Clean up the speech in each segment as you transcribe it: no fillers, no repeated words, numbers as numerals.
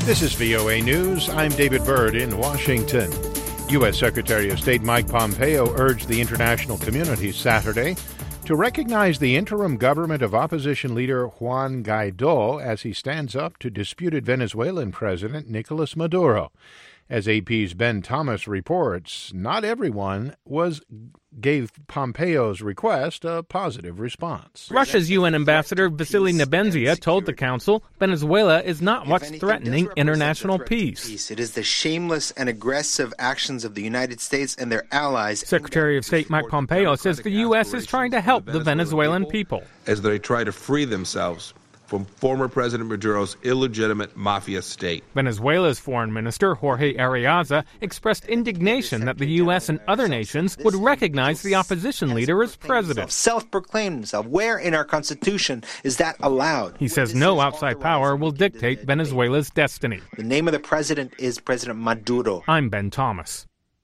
This is VOA News. I'm David Byrd in Washington. U.S. Secretary of State Mike Pompeo urged the international community Saturday to recognize the interim government of opposition leader Juan Guaido as he stands up to disputed Venezuelan President Nicolas Maduro. As AP's Ben Thomas reports, not everyone gave Pompeo's request a positive response. Russia's UN ambassador Vasily Nebenzia told the council Venezuela is not what's threatening international peace. It is the shameless and aggressive actions of the United States and their allies. Secretary of State Mike Pompeo says the U.S. is trying to help the Venezuelan people as they try to free themselves from former President Maduro's illegitimate mafia state. Venezuela's foreign minister, Jorge Arreaza, expressed indignation that the U.S. and other nations would recognize the opposition leader as president. Self-proclaimed himself. Where in our Constitution is that allowed? He says no outside power will dictate Venezuela's destiny. The name of the president is President Maduro. I'm Ben Thomas.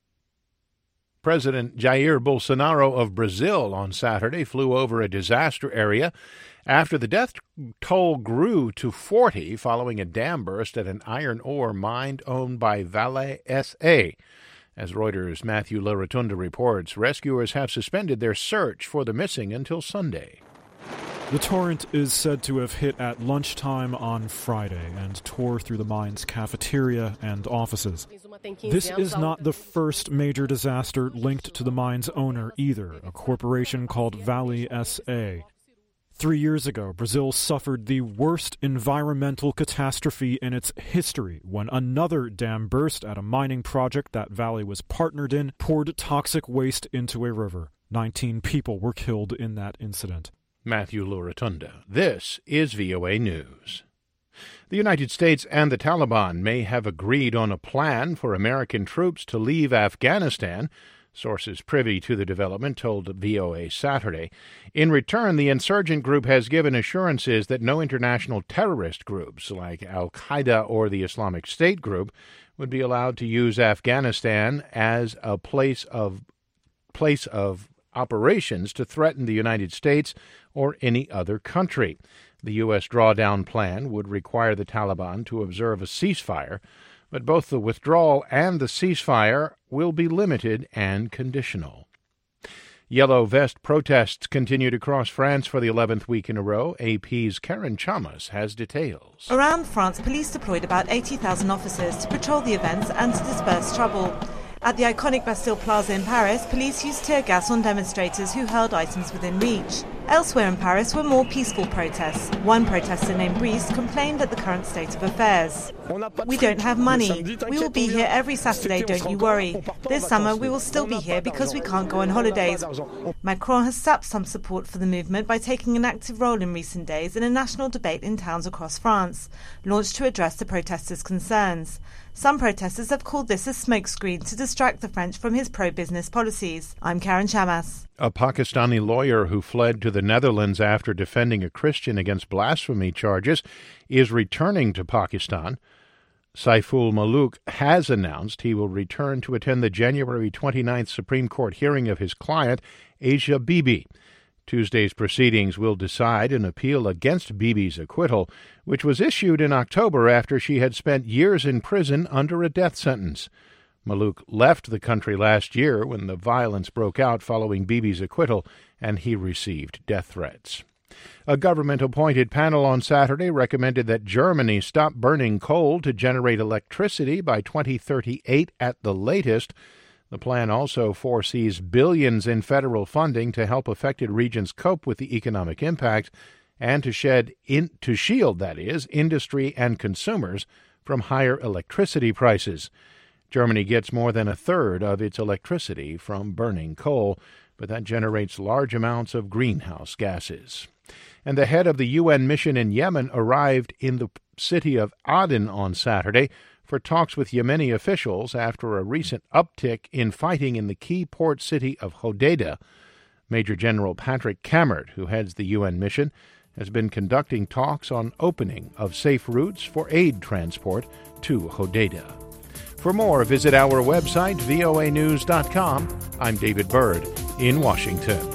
President Jair Bolsonaro of Brazil on Saturday flew over a disaster area after the death toll grew to 40 following a dam burst at an iron ore mine owned by Vale S.A. As Reuters' Matthew Larotunda reports, rescuers have suspended their search for the missing until Sunday. The torrent is said to have hit at lunchtime on Friday and tore through the mine's cafeteria and offices. This is not the first major disaster linked to the mine's owner either, a corporation called Vale S.A. 3 years ago, Brazil suffered the worst environmental catastrophe in its history when another dam burst at a mining project that Vale was partnered in, poured toxic waste into a river. 19 people were killed in that incident. Matthew Larotunda. This is VOA News. The United States and the Taliban may have agreed on a plan for American troops to leave Afghanistan. Sources privy to the development told VOA Saturday. In return, the insurgent group has given assurances that no international terrorist groups like al-Qaeda or the Islamic State group would be allowed to use Afghanistan as a place of operations to threaten the United States or any other country. The U.S. drawdown plan would require the Taliban to observe a ceasefire, but both the withdrawal and the ceasefire will be limited and conditional. Yellow vest protests continued across France for the 11th week in a row. AP's Karen Chamas has details. Around France, police deployed about 80,000 officers to patrol the events and to disperse trouble. At the iconic Bastille Plaza in Paris, police used tear gas on demonstrators who hurled items within reach. Elsewhere in Paris were more peaceful protests. One protester named Brice complained at the current state of affairs. "We don't have money. We will be here every Saturday, don't you worry. This summer we will still be here because we can't go on holidays." Macron has sapped some support for the movement by taking an active role in recent days in a national debate in towns across France, launched to address the protesters' concerns. Some protesters have called this a smokescreen to distract the French from his pro-business policies. I'm Karen Chamas. A Pakistani lawyer who fled to the Netherlands after defending a Christian against blasphemy charges is returning to Pakistan. Saiful Malook has announced he will return to attend the January 29th Supreme Court hearing of his client, Asia Bibi. Tuesday's proceedings will decide an appeal against Bibi's acquittal, which was issued in October after she had spent years in prison under a death sentence. Malook left the country last year when the violence broke out following Bibi's acquittal, and he received death threats. A government-appointed panel on Saturday recommended that Germany stop burning coal to generate electricity by 2038 at the latest. The plan also foresees billions in federal funding to help affected regions cope with the economic impact and to shield industry and consumers from higher electricity prices. Germany gets more than a third of its electricity from burning coal, but that generates large amounts of greenhouse gases. And the head of the UN mission in Yemen arrived in the city of Aden on Saturday for talks with Yemeni officials after a recent uptick in fighting in the key port city of Hodeidah. Major General Patrick Cammert, who heads the UN mission, has been conducting talks on opening of safe routes for aid transport to Hodeidah. For more, visit our website, voanews.com. I'm David Byrd in Washington.